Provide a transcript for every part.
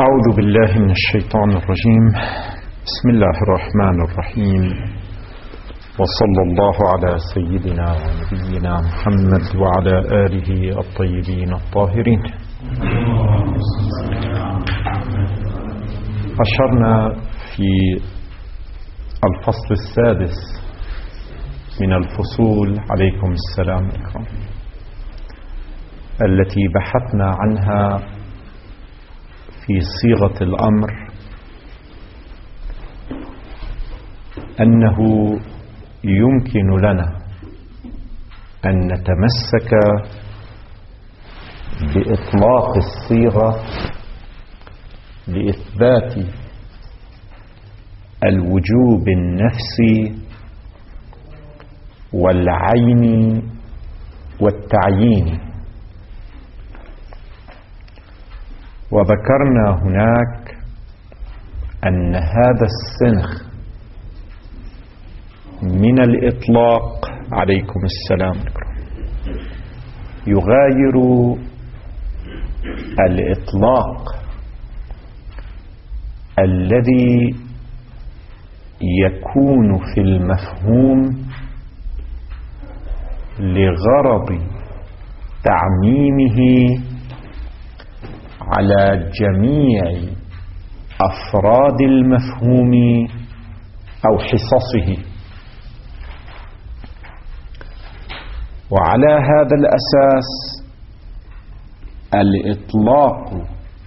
أعوذ بالله من الشيطان الرجيم. بسم الله الرحمن الرحيم، وصلى الله على سيدنا ونبينا محمد وعلى آله الطيبين الطاهرين. أشرنا في الفصل السادس من الفصول عليكم السلام عليكم التي بحثنا عنها في صيغة الأمر أنه يمكن لنا أن نتمسك بإطلاق الصيغة لإثبات الوجوب النفسي والعين والتعيين. وذكرنا هناك أن هذا السنخ من الإطلاق عليكم السلام يغاير الإطلاق الذي يكون في المفهوم لغرض تعميمه على جميع أفراد المفهوم أو حصصه. وعلى هذا الأساس الإطلاق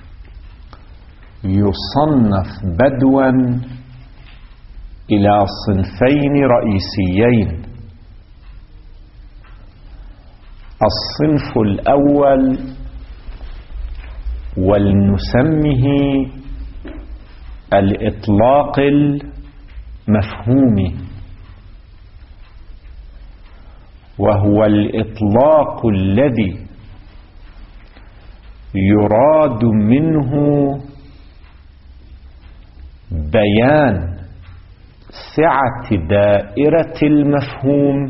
يصنف بدوا إلى صنفين رئيسيين. الصنف الأول ولنسمه الإطلاق المفهومي، وهو الإطلاق الذي يراد منه بيان سعة دائرة المفهوم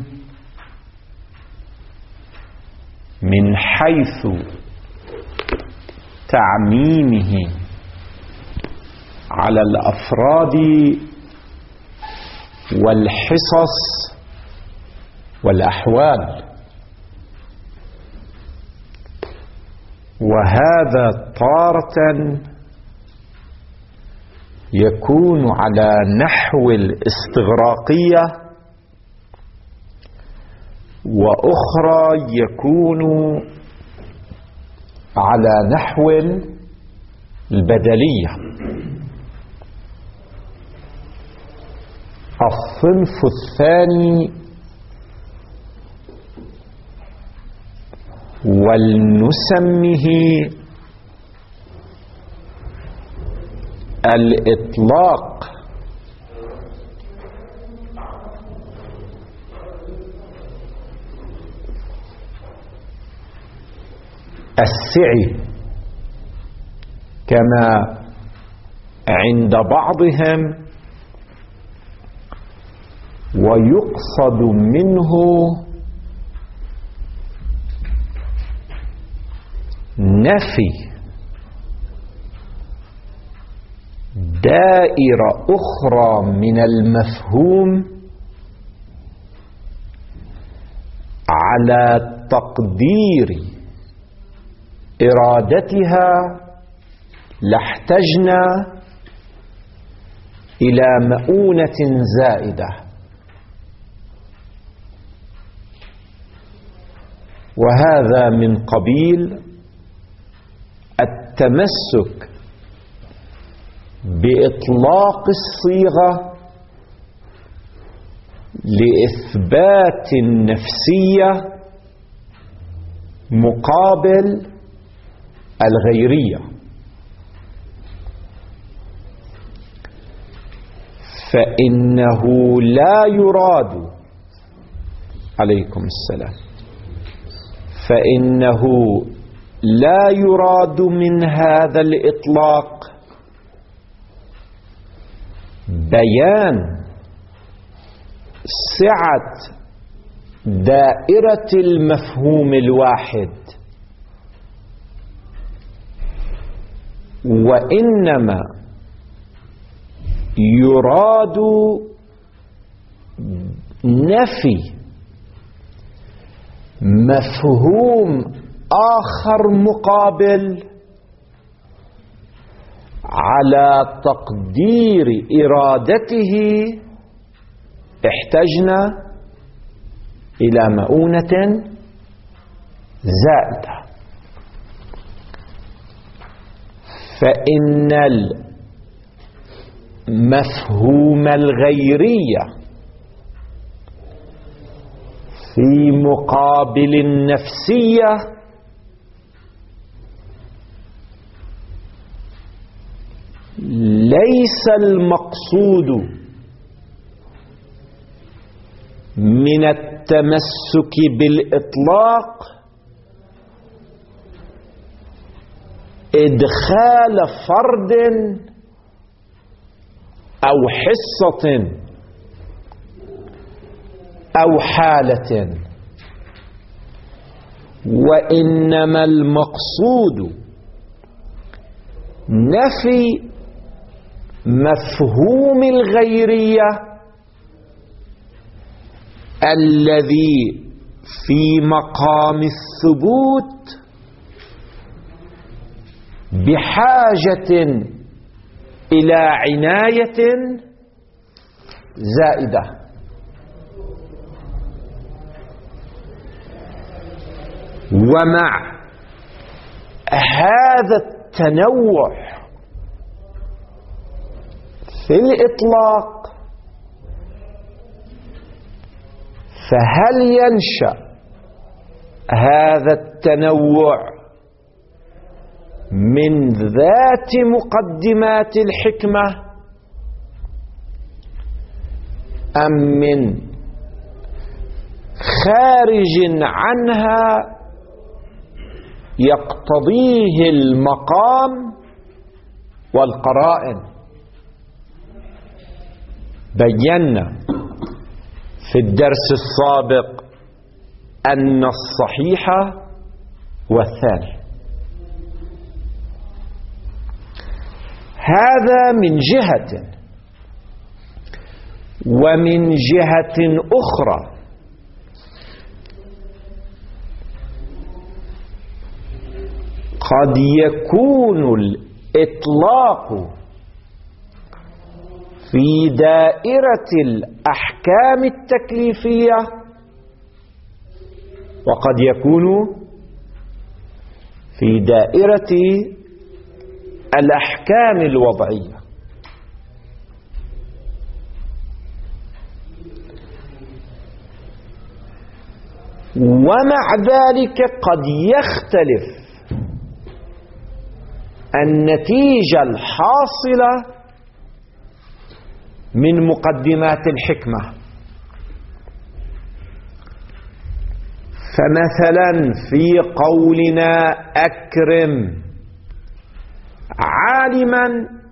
من حيث تعميمه على الأفراد والحصص والأحوال. وهذا تارة يكون على نحو الاستغراقية، وأخرى يكون على نحو البدلية. الصنف الثاني ولنسمه الإطلاق السعي، كما عند بعضهم، ويقصد منه نفي دائرة أخرى من المفهوم على تقدير إرادتها لاحتجنا إلى مؤونة زائدة. وهذا من قبيل التمسك بإطلاق الصيغة لإثبات النفسية مقابل الغيرية. فإنه لا يراد عليكم السلام فإنه لا يراد من هذا الإطلاق بيان سعة دائرة المفهوم الواحد، وإنما يراد نفي مفهوم آخر مقابل على تقدير إرادته احتجنا إلى مؤونة زائدة. فإن المفهوم الغيرية في مقابل النفسية ليس المقصود من التمسك بالإطلاق إدخال فرد أو حصة أو حالة، وإنما المقصود نفي مفهوم الغيرية الذي في مقام الثبوت بحاجة إلى عناية زائدة. ومع هذا التنوع في الإطلاق فهل ينشأ هذا التنوع من ذات مقدمات الحكمة أم من خارج عنها يقتضيه المقام والقرائن؟ بينا في الدرس السابق أن الصحيح والثاني. هذا من جهة، ومن جهة أخرى قد يكون الإطلاق في دائرة الأحكام التكليفية وقد يكون في دائرة الأحكام الوضعية. ومع ذلك قد يختلف النتيجة الحاصلة من مقدمات الحكمة. فمثلا في قولنا أكرم عالما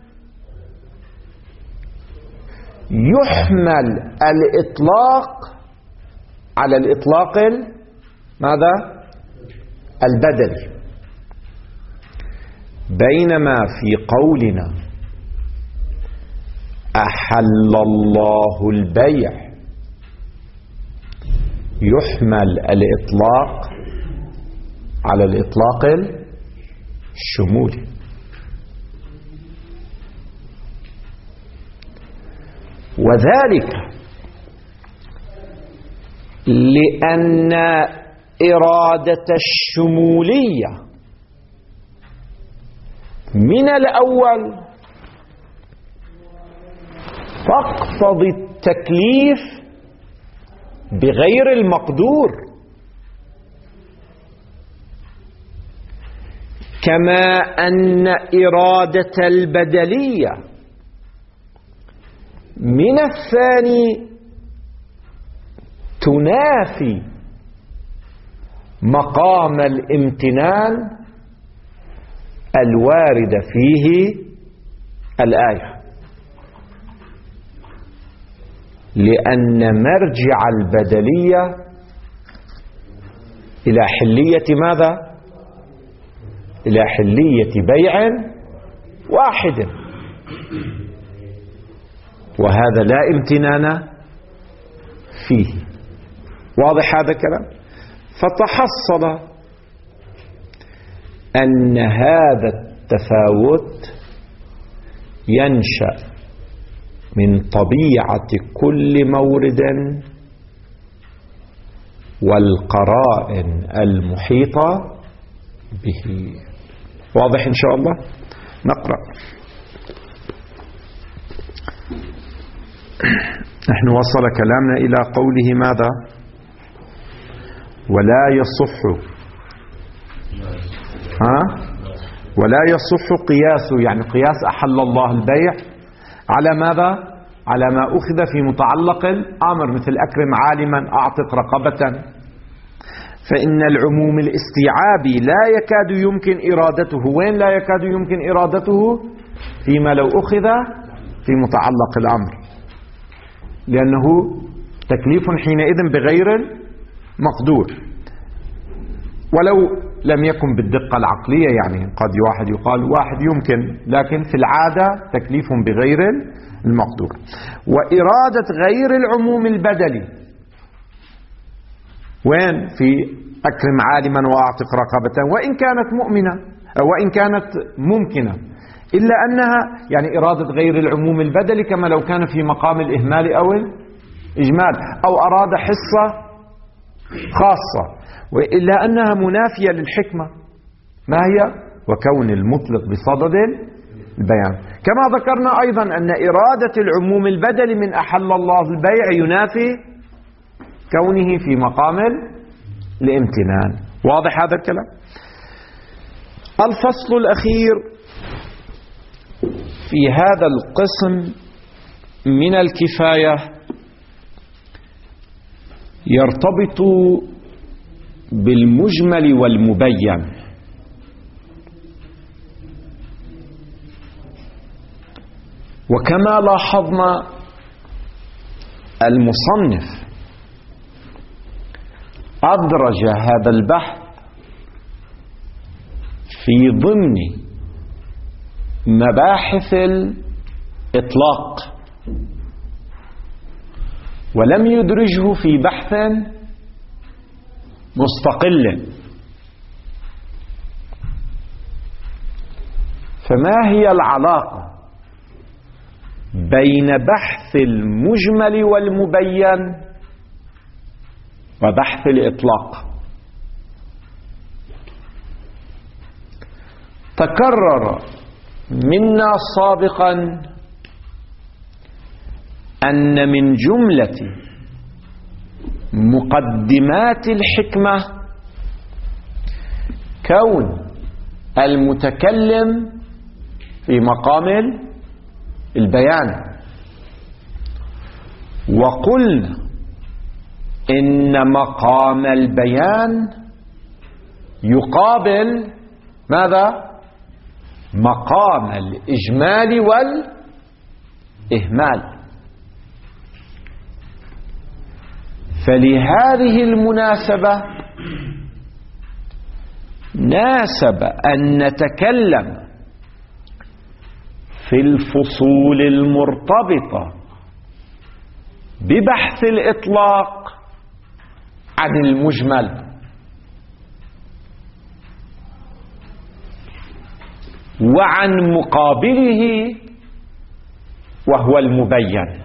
يحمل الإطلاق على الإطلاق ماذا؟ البدلي، بينما في قولنا أحل الله البيع يحمل الإطلاق على الإطلاق الشمولي. وذلك لأن إرادة الشمولية من الأول تقتضي التكليف بغير المقدور، كما أن إرادة البدلية من الثاني تنافي مقام الامتنان الوارد فيه الآية، لأن مرجع البدلية إلى حلية ماذا؟ إلى حلية بيع واحد، وهذا لا امتنان فيه. واضح هذا الكلام؟ فتحصل أن هذا التفاوت ينشأ من طبيعة كل مورد والقرائن المحيطة به. واضح إن شاء الله؟ نقرأ. نحن وصل كلامنا إلى قوله ماذا؟ ولا يصح ولا يصح قياسه، يعني قياس أحل الله البيع على ماذا؟ على ما أخذ في متعلق الأمر، مثل أكرم عالما، أعتق رقبة، فإن العموم الاستيعابي لا يكاد يمكن إرادته. وين لا يكاد يمكن إرادته؟ فيما لو أخذ في متعلق الأمر، لأنه تكليف حينئذ بغير مقدور، ولو لم يكن بالدقة العقلية، يعني قد واحد يقال واحد يمكن، لكن في العادة تكليف بغير المقدور. وإرادة غير العموم البدلي وين؟ في أكرم عالما وأعتق رقبة، وإن كانت مؤمنة وإن كانت ممكنة، إلا أنها يعني إرادة غير العموم البدلي كما لو كان في مقام الإهمال أو الإجمال، أو أراد حصة خاصة، وإلا أنها منافية للحكمة. ما هي؟ وكون المطلق بصدد البيان. كما ذكرنا أيضا أن إرادة العموم البدلي من أحل الله البيع ينافي كونه في مقام الامتنان. واضح هذا الكلام؟ الفصل الأخير في هذا القسم من الكفاية يرتبط بالمجمل والمبين. وكما لاحظنا المصنف أدرج هذا البحث في ضمن مباحث الإطلاق، ولم يدرجه في بحث مستقل. فما هي العلاقة بين بحث المجمل والمبين وبحث الإطلاق؟ تكرر منا سابقا أن من جملة مقدمات الحكمة كون المتكلم في مقام البيان، وقلنا إن مقام البيان يقابل ماذا؟ مقام الإجمال والإهمال. فلهذه المناسبة ناسب أن نتكلم في الفصول المرتبطة ببحث الإطلاق عن المجمل، وعن مقابله وهو المبين.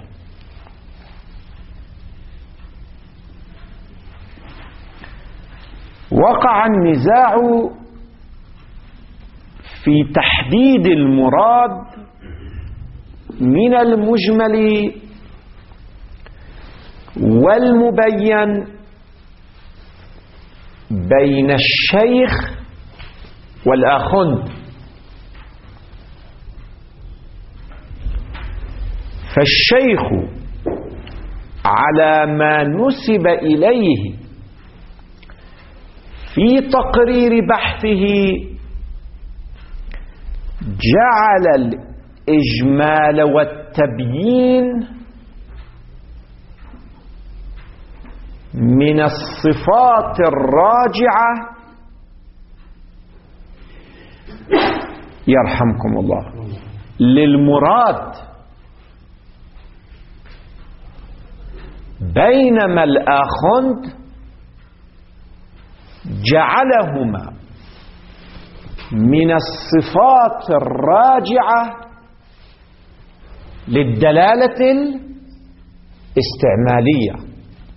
وقع النزاع في تحديد المراد من المجمل والمبين بين الشيخ والآخوند. فالشيخ على ما نسب إليه في تقرير بحثه جعل الإجمال والتبيين من الصفات الراجعة يرحمكم الله للمراد، بينما الآخوند جعلهما من الصفات الراجعة للدلالة الاستعمالية.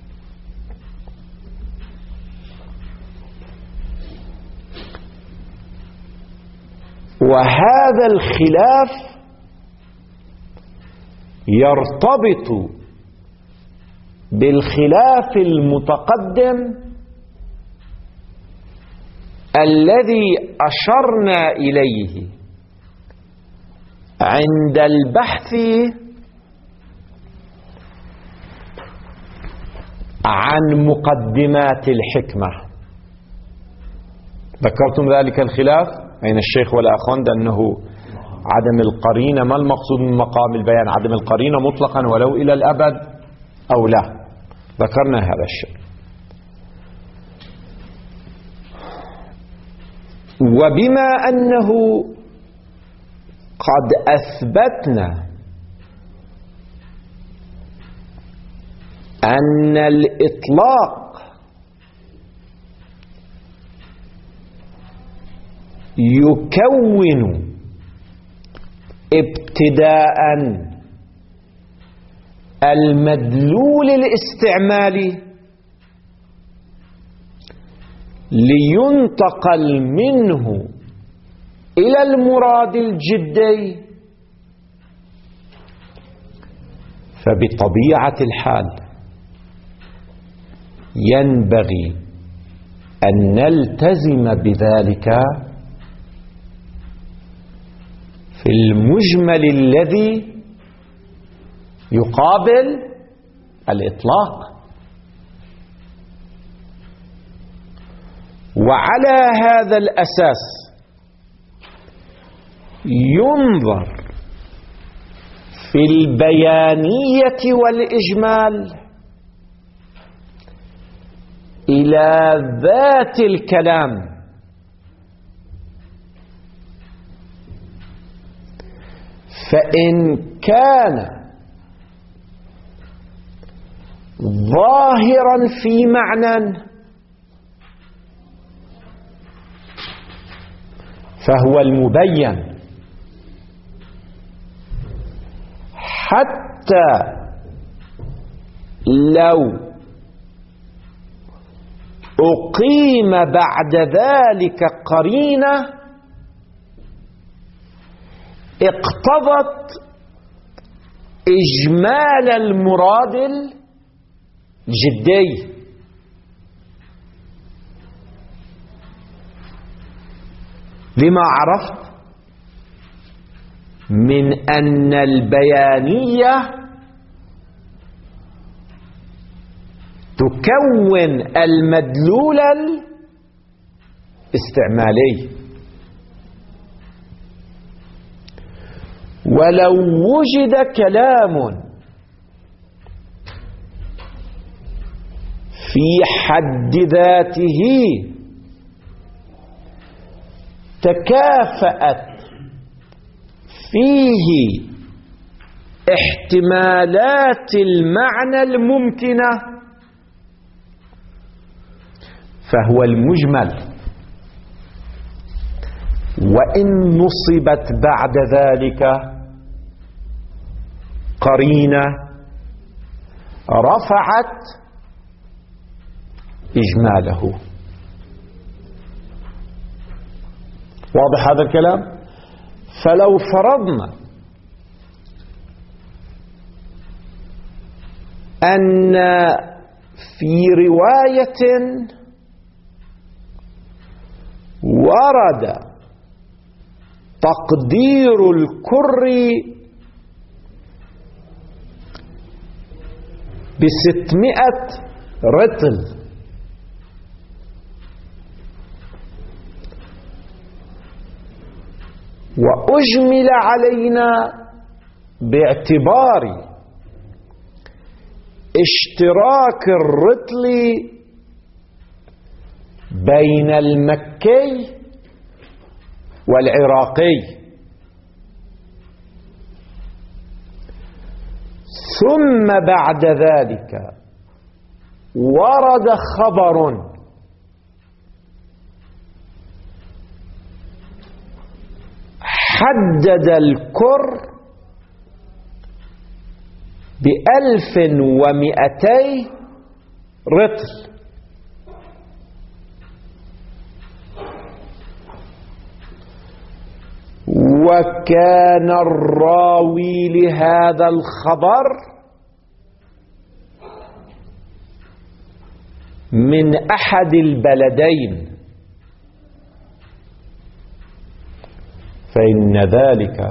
وهذا الخلاف يرتبط بالخلاف المتقدم الذي أشرنا إليه عند البحث عن مقدمات الحكمة. ذكرتم ذلك الخلاف بين الشيخ والآخوند أنه عدم القرينة، ما المقصود من مقام البيان؟ عدم القرينة مطلقا ولو إلى الأبد أو لا. ذكرنا هذا الشيء. وبما أنه قد أثبتنا أن الإطلاق يكون ابتداء المدلول الاستعمالي لينتقل منه إلى المراد الجدي، فبطبيعة الحال ينبغي أن نلتزم بذلك في المجمل الذي يقابل الإطلاق. وعلى هذا الأساس ينظر في البيانية والإجمال إلى ذات الكلام، فإن كان ظاهرا في معنى فهو المبين، حتى لو أقيم بعد ذلك قرينة اقتضت إجمال المراد الجدي. لما عرفت من أن البيانية تكون المدلول الاستعمالي. ولو وجد كلام في حد ذاته تكافأت فيه احتمالات المعنى الممكنة فهو المجمل، وإن نصبت بعد ذلك قرينة رفعت إجماله. واضح هذا الكلام؟ فلو فرضنا أن في رواية ورد تقدير الكر ب600 رطل، وأجمل علينا باعتبار اشتراك الرطل بين المكي والعراقي، ثم بعد ذلك ورد خبر حدد الكر ب1200 رطل، وكان الراوي لهذا الخبر من أحد البلدين، فإن ذلك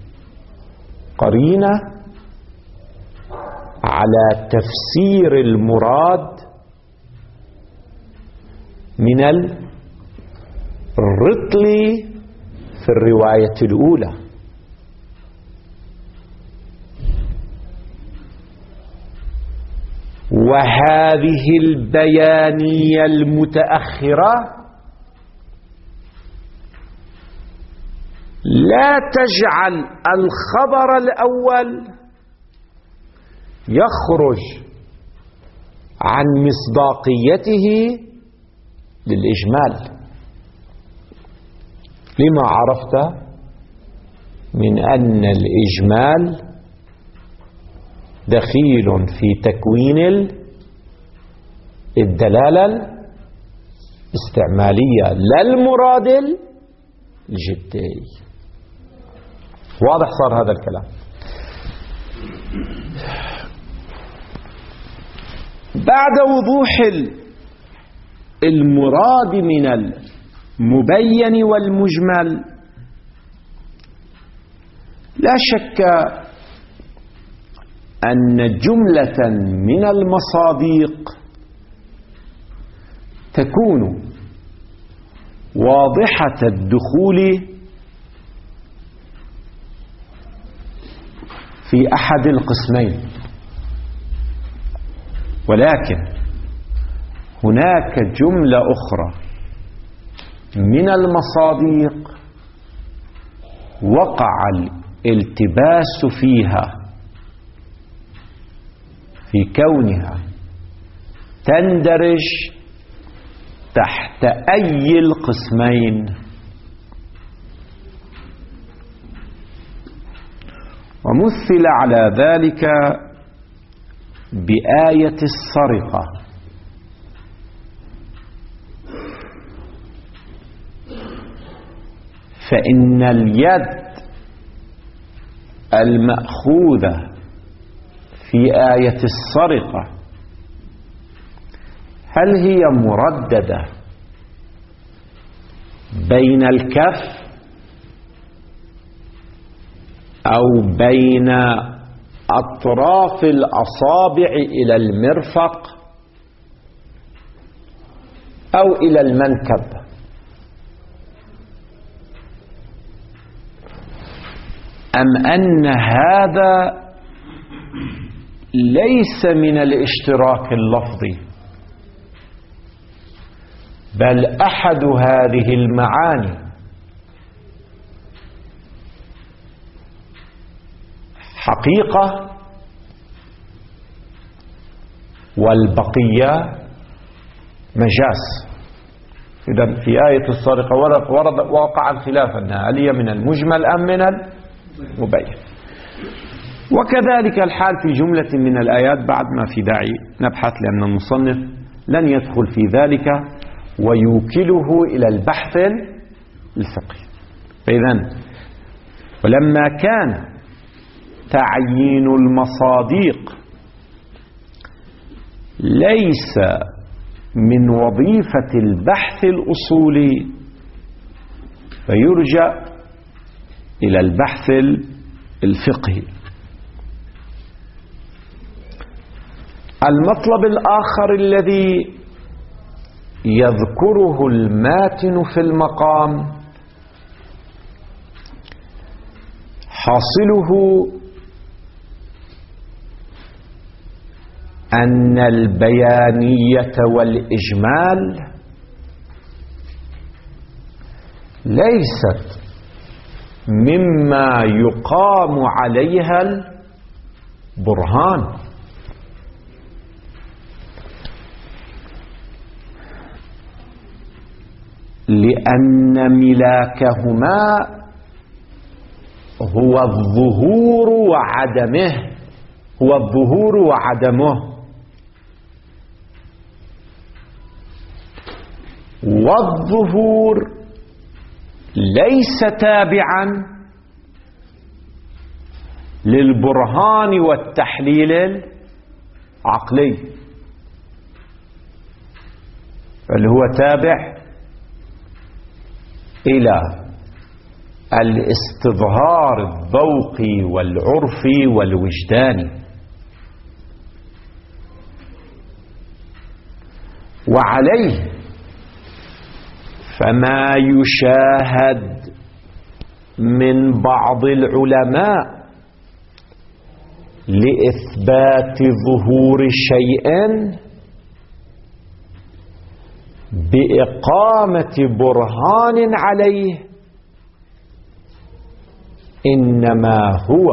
قرينة على تفسير المراد من الرطل في الرواية الأولى. وهذه البيانية المتأخرة لا تجعل الخبر الأول يخرج عن مصداقيته للإجمال، لما عرفت من أن الإجمال دخيل في تكوين الدلالة الاستعمالية لا المراد الجدي. واضح صار هذا الكلام؟ بعد وضوح المراد من المبين والمجمل، لا شك أن جملة من المصادق تكون واضحة الدخول في أحد القسمين، ولكن هناك جملة أخرى من المصادق وقع الالتباس فيها في كونها تندرج تحت أي القسمين، ومثل على ذلك بآية السرقة. فإن اليد المأخوذة في آية السرقة هل هي مرددة بين الكف أو بين أطراف الأصابع إلى المرفق أو إلى المنكب؟ أم أن هذا ليس من الاشتراك اللفظي، بل أحد هذه المعاني حقيقة والبقية مجاز؟ إذن في آية السرقة وقع الخلاف أنها هل هي من المجمل أم من المبين. وكذلك الحال في جملة من الآيات بعد ما في داعي نبحث، لأن المصنف لن يدخل في ذلك ويوكله إلى البحث الفقهي. فإذن ولما كان تعيين المصادق ليس من وظيفة البحث الأصولي، فيرجع إلى البحث الفقهي. المطلب الآخر الذي يذكره الماتن في المقام حاصله أن البيانية والإجمال ليست مما يقام عليها برهان. لأن ملاكهما هو الظهور وعدمه، هو الظهور وعدمه. والظهور ليس تابعا للبرهان والتحليل العقلي، بل هو تابع إلى الاستظهار الذوقي والعرفي والوجداني. وعليه فما يشاهد من بعض العلماء لإثبات ظهور شيء بإقامة برهان عليه إنما هو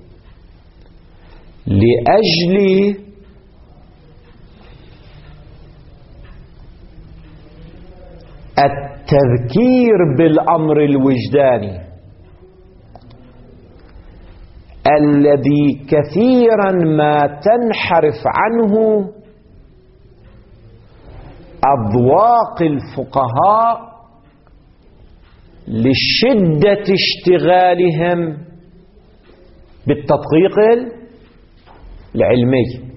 لأجل التذكير بالأمر الوجداني الذي كثيرا ما تنحرف عنه أذواق الفقهاء لشدة اشتغالهم بالتدقيق العلمي.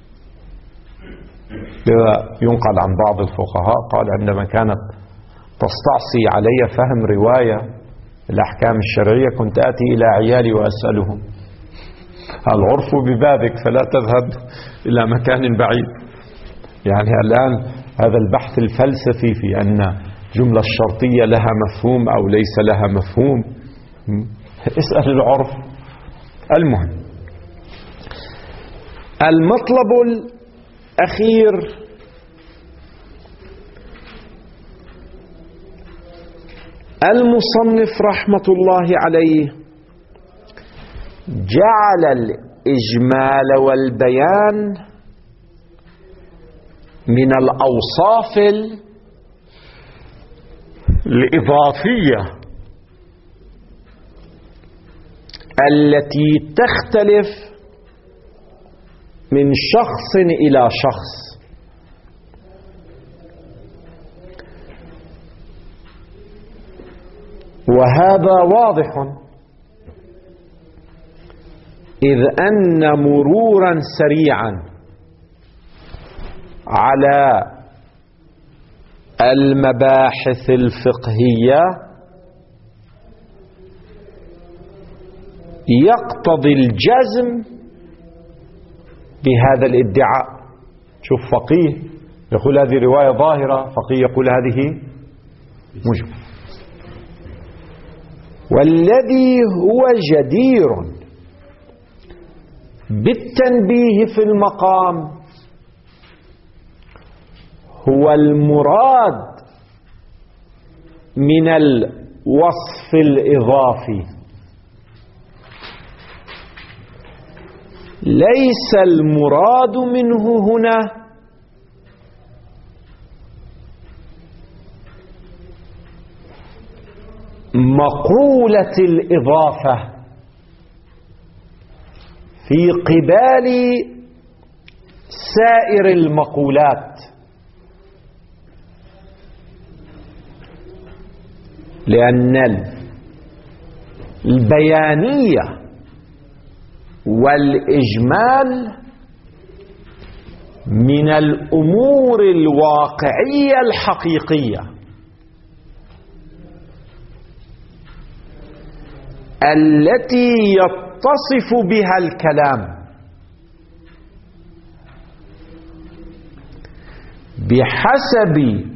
ينقل عن بعض الفقهاء قال عندما كانت تستعصي علي فهم رواية الأحكام الشرعية كنت آتي إلى عيالي وأسألهم العرف ببابك فلا تذهب إلى مكان بعيد. يعني الآن هذا البحث الفلسفي في أن جملة الشرطية لها مفهوم أو ليس لها مفهوم، اسأل العرف. المهم، المطلب الأخير المصنف رحمة الله عليه جعل الإجمال والبيان من الأوصاف الإضافية التي تختلف من شخص إلى شخص. وهذا واضح إذ أن مرورا سريعا على المباحث الفقهية يقتضي الجزم بهذا الادعاء. شوف، فقيه يقول هذه رواية ظاهرة، فقيه يقول هذه مجمل. والذي هو جدير بالتنبيه في المقام هو المراد من الوصف الإضافي، ليس المراد منه هنا مقولة الإضافة في قبال سائر المقولات، لأن البيانية والإجمال من الأمور الواقعية الحقيقية التي يتصف بها الكلام بحسب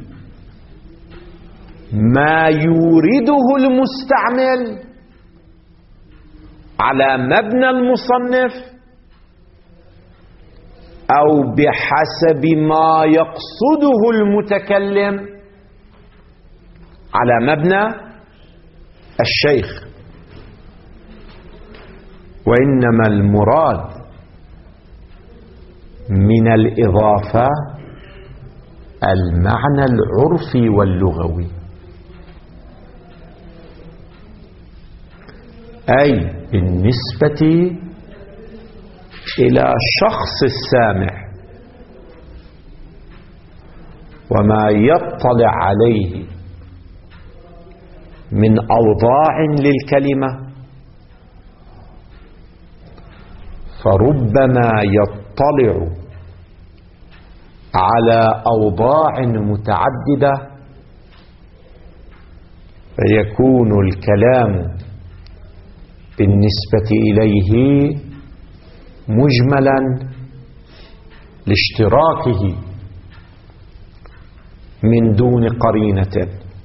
ما يورده المستعمل على مبنى المصنف أو بحسب ما يقصده المتكلم على مبنى الشيخ. وإنما المراد من الإضافة المعنى العرفي واللغوي، أي بالنسبة إلى شخص السامع وما يطلع عليه من أوضاع للكلمة، فربما يطلع على أوضاع متعددة فيكون الكلام بالنسبة إليه مجملا لاشتراكه من دون قرينة،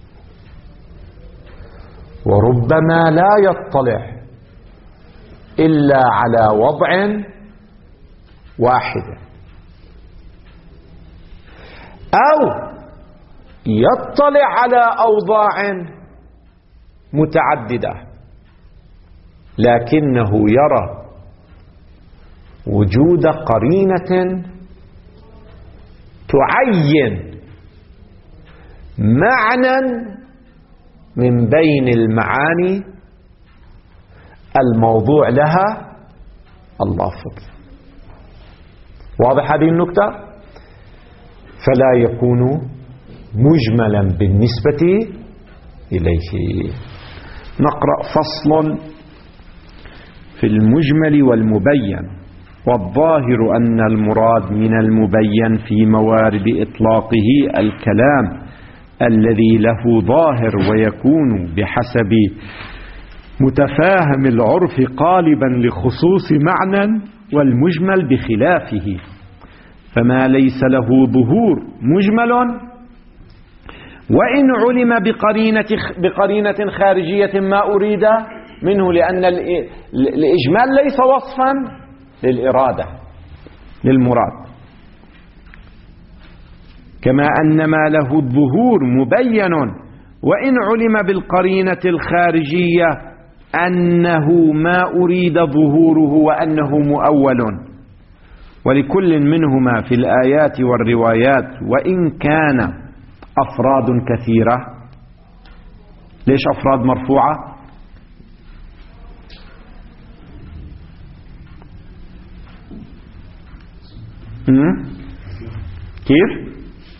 وربما لا يطلع إلا على وضع واحد، أو يطلع على أوضاع متعددة لكنه يرى وجود قرينة تعين معنى من بين المعاني الموضوع لها اللافظ. واضح هذه النكتة؟ فلا يكون مجملا بالنسبة إليه. نقرأ فصل في المجمل والمبين. والظاهر أن المراد من المبين في موارد إطلاقه الكلام الذي له ظاهر ويكون بحسب متفاهم العرف قالبا لخصوص معنى، والمجمل بخلافه، فما ليس له ظهور مجمل وإن علم بقرينة خارجية ما أريد منه، لأن الإجمال ليس وصفا للإرادة للمراد، كما أن ما له الظهور مبين وإن علم بالقرينة الخارجية أنه ما أريد ظهوره وأنه مؤول. ولكل منهما في الآيات والروايات وإن كان أفراد كثيرة. ليش أفراد مرفوعة؟ كيف؟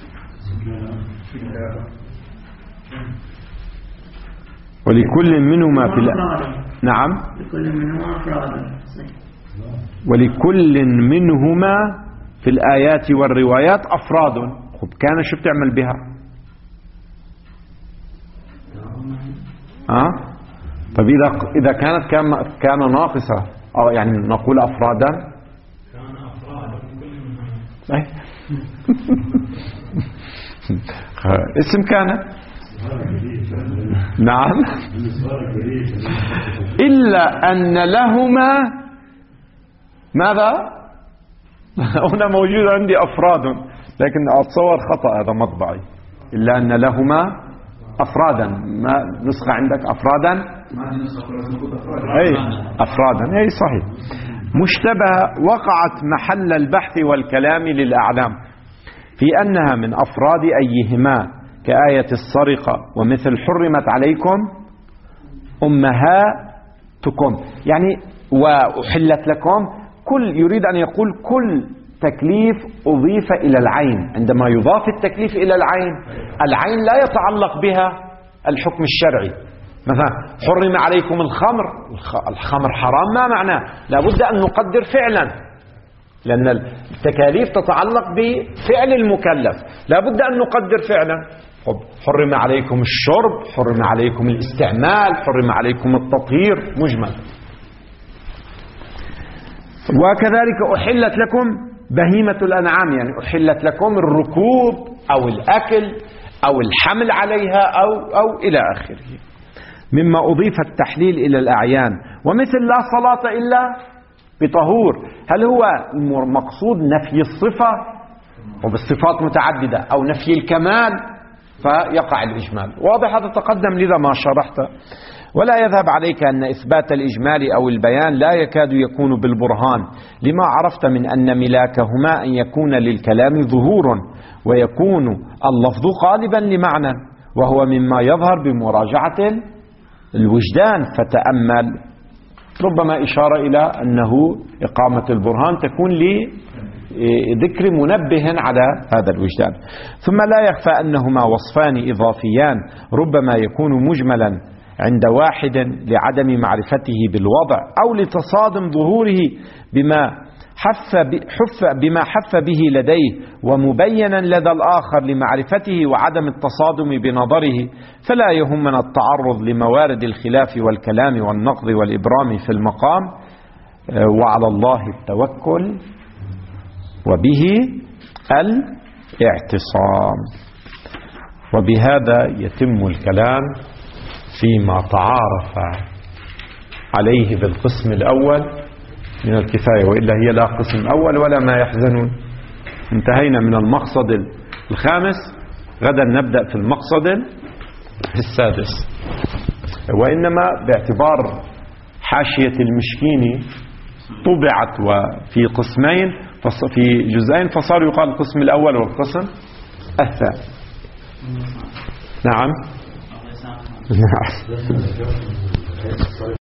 ولكل منهما في نعم، ولكل منهما في الآيات والروايات أفراد. خب كان شو بتعمل بها؟ طيب إذا كانت كان ناقصة أو يعني نقول أفرادا، كان أفرادا اسم كان نعم، إلا أن لهما ماذا؟ هنا موجود عندي أفراد لكن أتصور خطأ هذا مطبعي. إلا أن لهما أفرادا. ما نسخة عندك أفرادا؟ أي أفرادا، أي صحيح. مشتبه وقعت محل البحث والكلام للأعلام في أنها من أفراد أيهما، كآية السرقة ومثل حرمت عليكم أمهاتكم، يعني وأحلت لكم. كل يريد أن يقول كل تكليف أضيف إلى العين. عندما يضاف التكليف إلى العين، العين لا يتعلق بها الحكم الشرعي. مثلا حرم عليكم الخمر، الخمر حرام، ما معناه؟ لابد أن نقدر فعلا، لأن التكاليف تتعلق بفعل المكلف، لابد أن نقدر فعلا. حرم عليكم الشرب، حرم عليكم الاستعمال، حرم عليكم التطهير، مجمل. وكذلك أحلت لكم بهيمة الأنعام، يعني أحلت لكم الركوب أو الأكل أو الحمل عليها أو إلى آخره، مما أضيف التحليل إلى الأعيان. ومثل لا صلاة إلا بطهور، هل هو مقصود نفي الصفة وبالصفات متعددة أو نفي الكمال؟ فيقع الإجمال. واضح هذا تقدم لذا ما شرحته. ولا يذهب عليك أن إثبات الإجمال أو البيان لا يكاد يكون بالبرهان، لما عرفت من أن ملاكهما أن يكون للكلام ظهور ويكون اللفظ قالبا لمعنى، وهو مما يظهر بمراجعة الوجدان. فتأمل، ربما إشارة إلى أنه إقامة البرهان تكون لذكر منبه على هذا الوجدان. ثم لا يخفى أنهما وصفان إضافيان، ربما يكون مجملا عند واحد لعدم معرفته بالوضع، أو لتصادم ظهوره بما حف به لديه، ومبينا لدى الآخر لمعرفته وعدم التصادم بنظره. فلا يهمنا التعرض لموارد الخلاف والكلام والنقد والإبرام في المقام، وعلى الله التوكل وبه الاعتصام. وبهذا يتم الكلام فيما تعارف عليه بالقسم الأول من الكفاية، وإلا هي لا قسم أول ولا ما يحزنون. انتهينا من المقصد الخامس، غدا نبدأ في المقصد السادس. وإنما باعتبار حاشية المشكيني طبعت وفي قسمين في جزئين، فصار يقال القسم الأول والقسم الثاني. نعم.